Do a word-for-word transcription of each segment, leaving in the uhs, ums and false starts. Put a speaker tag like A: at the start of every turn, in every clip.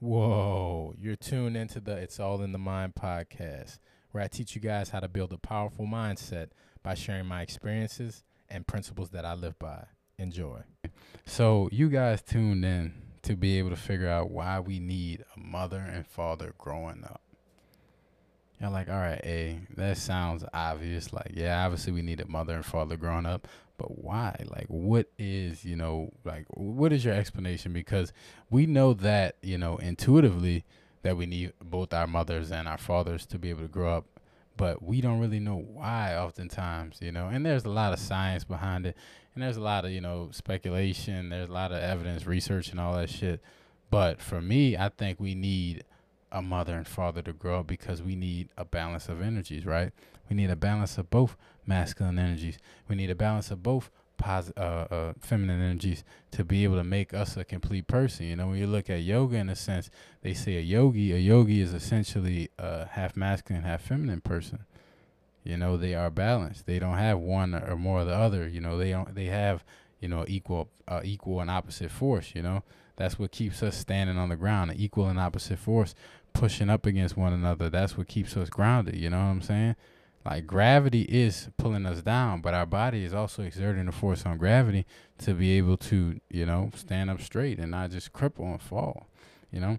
A: Whoa, you're tuned into the It's All in the Mind podcast, where I teach you guys how to build a powerful mindset by sharing my experiences and principles that I live by. Enjoy. So, you guys tuned in to be able to figure out why we need a mother and father growing up. You're like, all right, A, that sounds obvious. Like, yeah, obviously we need a mother and father growing up, but why? Like, what is, you know, like, what is your explanation? Because we know that, you know, intuitively that we need both our mothers and our fathers to be able to grow up, but we don't really know why oftentimes, you know, and there's a lot of science behind it, and there's a lot of, you know, speculation, there's a lot of evidence, research, and all that shit. But for me, I think we need a mother and father to grow up because we need a balance of energies, right? We need a balance of both masculine energies. We need a balance of both pos- uh, uh, feminine energies to be able to make us a complete person. You know, when you look at yoga, in a sense, they say a yogi, a yogi is essentially a half masculine, half feminine person. You know, they are balanced. They don't have one or more of the other. You know, they don't. They have, you know, equal, uh, equal and opposite force. You know, that's what keeps us standing on the ground. An equal and opposite force pushing up against one another. That's what keeps us grounded. You know what I'm saying? Like, gravity is pulling us down, but our body is also exerting a force on gravity to be able to, you know, stand up straight and not just cripple and fall. You know.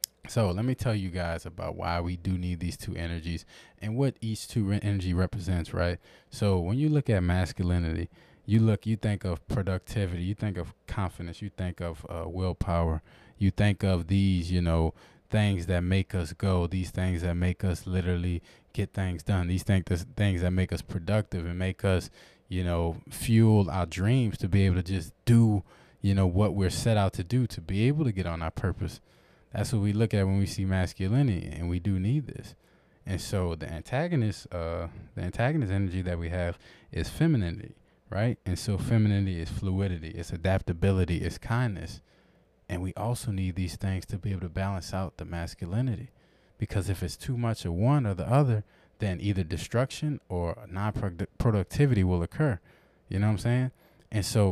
A: So let me tell you guys about why we do need these two energies and what each two re- energy represents, right? So when you look at masculinity, you look, you think of productivity, you think of confidence, you think of uh, willpower, you think of these, you know, things that make us go, these things that make us literally get things done, these things, things that make us productive and make us, you know, fuel our dreams to be able to just do, you know, what we're set out to do, to be able to get on our purpose. That's what we look at when we see masculinity, and we do need this. And so the antagonist, uh, the antagonist energy that we have is femininity, right? And so femininity is fluidity, it's adaptability, it's kindness. And we also need these things to be able to balance out the masculinity. Because if it's too much of one or the other, then either destruction or non-productivity will occur. You know what I'm saying? And so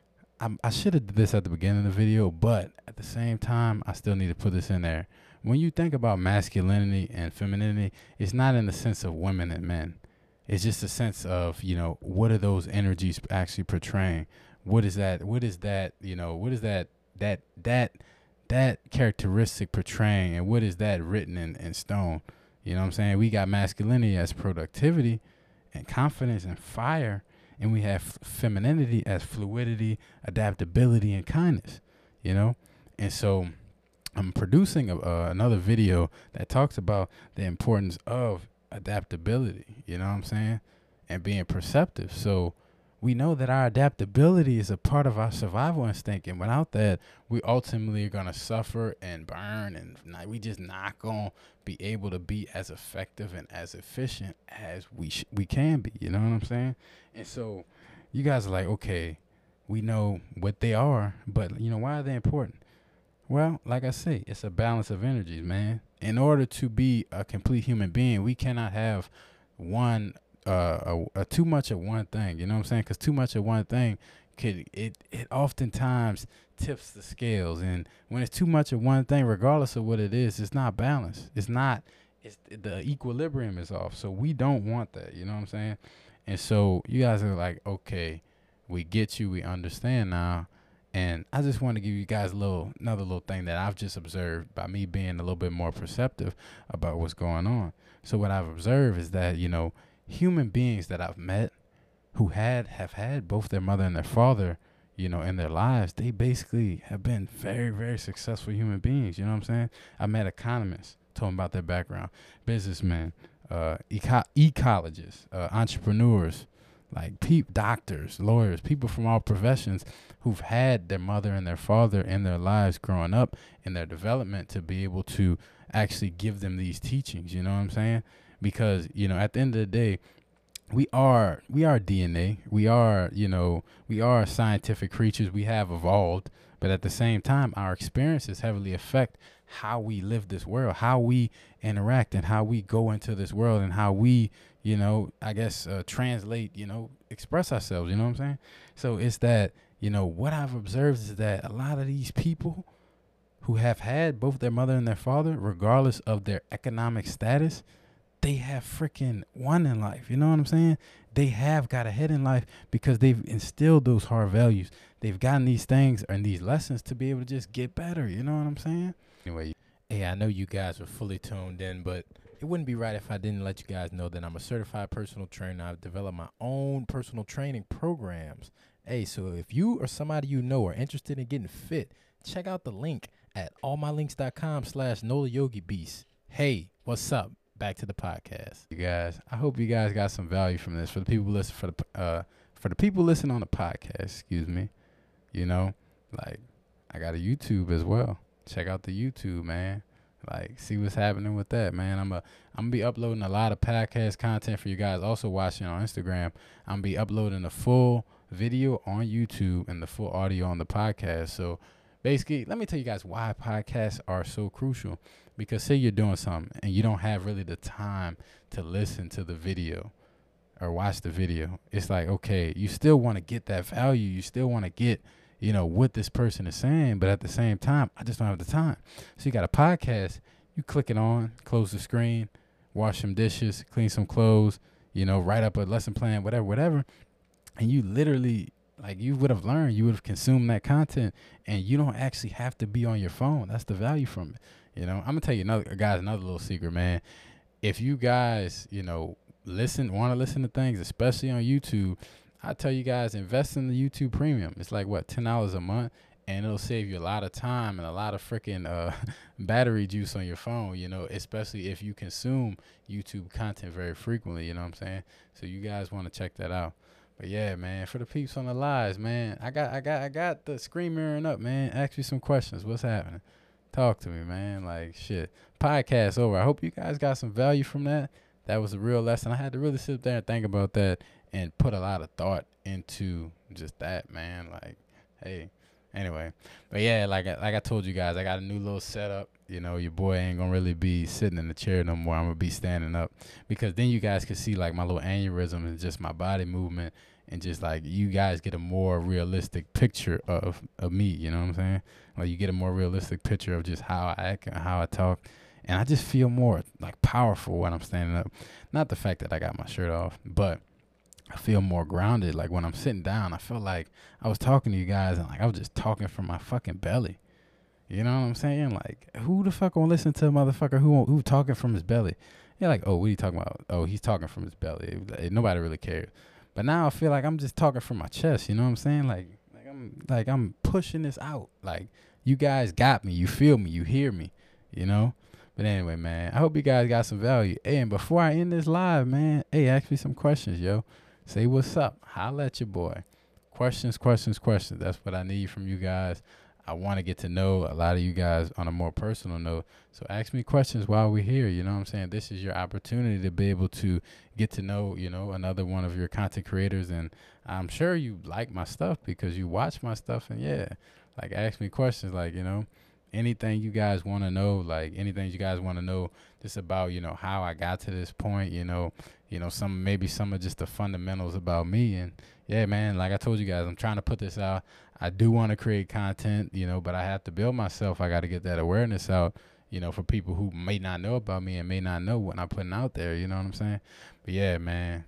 A: I, I should have did this at the beginning of the video, but at the same time, I still need to put this in there. When you think about masculinity and femininity, it's not in the sense of women and men. It's just a sense of, you know, what are those energies actually portraying? What is that? What is that? You know, what is that? That that that characteristic portraying, and what is that written in, in stone? You know what I'm saying? We got masculinity as productivity and confidence and fire. And we have femininity as fluidity, adaptability, and kindness, you know? And so I'm producing a, uh, another video that talks about the importance of adaptability, you know what I'm saying? And being perceptive. So we know that our adaptability is a part of our survival instinct. And without that, we ultimately are going to suffer and burn. And not, we just not going to be able to be as effective and as efficient as we sh- we can be. You know what I'm saying? And so you guys are like, okay, we know what they are, but, you know, why are they important? Well, like I say, it's a balance of energies, man. In order to be a complete human being, we cannot have one uh, a, a too much of one thing, you know what I'm saying? Because too much of one thing could it it oftentimes tips the scales, and when it's too much of one thing, regardless of what it is, it's not balanced. It's not. It's the equilibrium is off. So we don't want that, you know what I'm saying? And so you guys are like, okay, we get you, we understand now. And I just want to give you guys a little another little thing that I've just observed by me being a little bit more perceptive about what's going on. So what I've observed is that, you know, human beings that I've met who had have had both their mother and their father, you know, in their lives, they basically have been very, very successful human beings. You know what I'm saying? I met economists, told them about their background, businessmen, uh, eco- ecologists, uh, entrepreneurs, like pe- doctors, lawyers, people from all professions who've had their mother and their father in their lives growing up in their development to be able to actually give them these teachings. You know what I'm saying? Because, you know, at the end of the day, we are we are D N A. We are, you know, we are scientific creatures. We have evolved, but at the same time, our experiences heavily affect how we live this world, how we interact, and how we go into this world, and how we, you know, I guess uh, translate, you know, express ourselves. You know what I'm saying? So it's that, you know, what I've observed is that a lot of these people
B: who have had both their mother and their father, regardless of their economic status, they have freaking won in life. You know what I'm saying? They have got ahead in life because they've instilled those hard values. They've gotten these things and these lessons to be able to just get better. You know what I'm saying?
A: Anyway, hey, I know you guys are fully tuned in, but it wouldn't be right if I didn't let you guys know that I'm a certified personal trainer. I've developed my own personal training programs. Hey, so if you or somebody you know are interested in getting fit, check out the link at allmylinks.com slash Nola Yogi Beast. Hey, what's up? Back to the podcast.
B: You guys, I hope you guys got some value from this. For the people listen for the uh for the people listening on the podcast, excuse me. You know, like I got a YouTube as well. Check out the YouTube, man. Like, see what's happening with that, man. I'm a I'm gonna be uploading a lot of podcast content for you guys. Also watching on Instagram. I'm gonna be uploading the full video on YouTube and the full audio on the podcast. So basically, let me tell you guys why podcasts are so crucial. Because say you're doing something and you don't have really the time to listen to the video or watch the video. It's like, okay, you still want to get that value. You still want to get, you know, what this person is saying. But at the same time, I just don't have the time. So you got a podcast, you click it on, close the screen, wash some dishes, clean some clothes, you know, write up a lesson plan, whatever, whatever. And you literally, like, you would have learned, you would have consumed that content, and you don't actually have to be on your phone. That's the value from it. You know, I'm going to tell you, another guys, another little secret, man. If you guys, you know, listen, want to listen to things, especially on YouTube, I tell you guys, invest in the YouTube Premium. It's like, what, ten dollars a month, and it'll save you a lot of time and a lot of freaking uh, battery juice on your phone, you know, especially if you consume YouTube content very frequently, you know what I'm saying? So you guys want to check that out. But yeah, man, for the peeps on the lives, man, I got I got, I got the screen mirroring up, man. Ask me some questions. What's happening? Talk to me, man. Like, shit. Podcast over. I hope you guys got some value from that. That was a real lesson. I had to really sit there and think about that and put a lot of thought into just that, man. Like, hey. Anyway. But yeah, like, like I told you guys, I got a new little setup. You know, your boy ain't going to really be sitting in the chair no more. I'm going to be standing up. Because then you guys can see, like, my little aneurysm and just my body movement. And just, like, you guys get a more realistic picture of, of me, you know what I'm saying? Like, you get a more realistic picture of just how I act and how I talk. And I just feel more, like, powerful when I'm standing up. Not the fact that I got my shirt off, but I feel more grounded. Like, when I'm sitting down, I feel like I was talking to you guys and, like, I was just talking from my fucking belly. You know what I'm saying? Like, who the fuck gonna listen to a motherfucker who who talking from his belly? You're like, oh, what are you talking about? Oh, he's talking from his belly. Nobody really cares. But now I feel like I'm just talking from my chest. You know what I'm saying? Like, like I'm like I'm pushing this out. Like, you guys got me. You feel me. You hear me. You know? But anyway, man, I hope you guys got some value. Hey, and before I end this live, man, hey, ask me some questions, yo. Say what's up. Holla at your boy. Questions, questions, questions. That's what I need from you guys. I want to get to know a lot of you guys on a more personal note. So ask me questions while we're here. You know what I'm saying? This is your opportunity to be able to get to know, you know, another one of your content creators. And I'm sure you like my stuff because you watch my stuff. And yeah, like, ask me questions like, you know, anything you guys want to know, like anything you guys want to know just about, you know, how I got to this point, you know, you know, some, maybe some of just the fundamentals about me. And yeah, man, like I told you guys, I'm trying to put this out. I do want to create content, you know, but I have to build myself. I got to get that awareness out, you know, for people who may not know about me and may not know what I'm putting out there. You know what I'm saying? But yeah, man,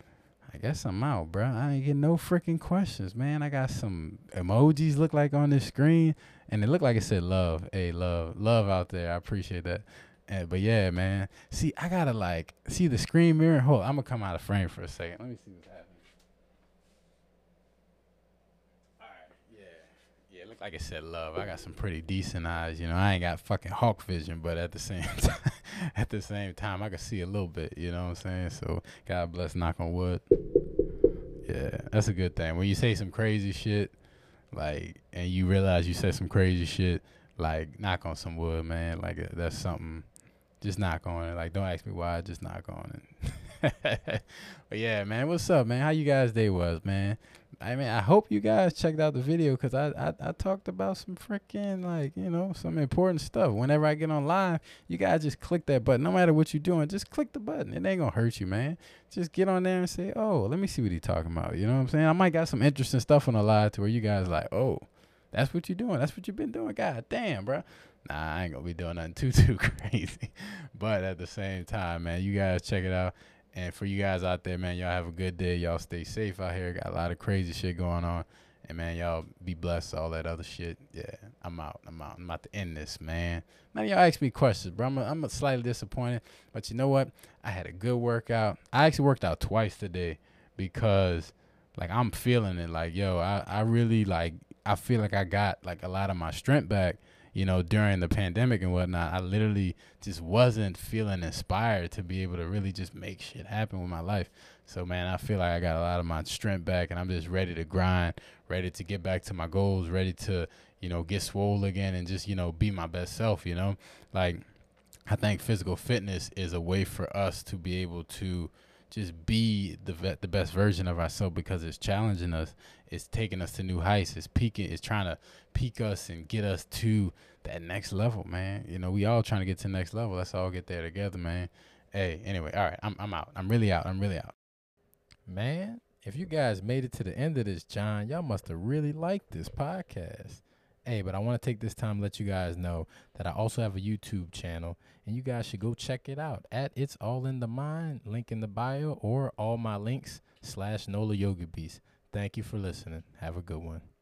B: I guess I'm out, bro. I ain't getting no freaking questions, man. I got some emojis look like on this screen, and it looked like it said love. Hey, love, love out there. I appreciate that. And, but yeah, man. See, I gotta like see the screen mirror. Hold on, I'm gonna come out of frame for a second. Let me see what's happening. All right, yeah, yeah. It looked like it said love. I got some pretty decent eyes. You know, I ain't got fucking hawk vision, but at the same time, at the same time, I can see a little bit. You know what I'm saying? So God bless. Knock on wood. Yeah, that's a good thing. When you say some crazy shit, like, and you realize you said some crazy shit, like, knock on some wood, man. Like, uh, that's something. Just knock on it. Like, don't ask me why. Just knock on it. But yeah, man, what's up, man? How you guys' day was, man? I mean, I hope you guys checked out the video because I, I I talked about some freaking, like, you know, some important stuff. Whenever I get on live, you guys just click that button. No matter what you're doing, just click the button. It ain't going to hurt you, man. Just get on there and say, oh, let me see what he's talking about. You know what I'm saying? I might got some interesting stuff on the live to where you guys like, oh, That's what you're doing. That's what you've been doing. God damn, bro. Nah, I ain't gonna be doing nothing too too crazy. But at the same time, man, you guys check it out. And for you guys out there, man, y'all have a good day. Y'all stay safe out here. Got a lot of crazy shit going on. And, man, y'all be blessed, all that other shit. Yeah, I'm out. I'm out. I'm about to end this, man. None of y'all ask me questions, bro. I'm, a, I'm a slightly disappointed. But you know what? I had a good workout. I actually worked out twice today because, like, I'm feeling it. Like, yo, I, I really, like, I feel like I got, like, a lot of my strength back, you know, during the pandemic and whatnot. I literally just wasn't feeling inspired to be able to really just make shit happen with my life. So, man, I feel like I got a lot of my strength back, and I'm just ready to grind, ready to get back to my goals, ready to, you know, get swole again and just, you know, be my best self, you know. Like, I think physical fitness is a way for us to be able to just be the vet, the best version of ourselves because it's challenging us. It's taking us to new heights. It's peaking. It's trying to peak us and get us to that next level, man. You know, we all trying to get to the next level. Let's all get there together, man. Hey, anyway, all right, I'm I'm out. I'm really out. I'm really out.
A: Man, if you guys made it to the end of this, John, y'all must have really liked this podcast. Hey, but I want to take this time to let you guys know that I also have a YouTube channel, and you guys should go check it out at It's All in the Mind, link in the bio, or all my links slash Nola Yoga Beast. Thank you for listening. Have a good one.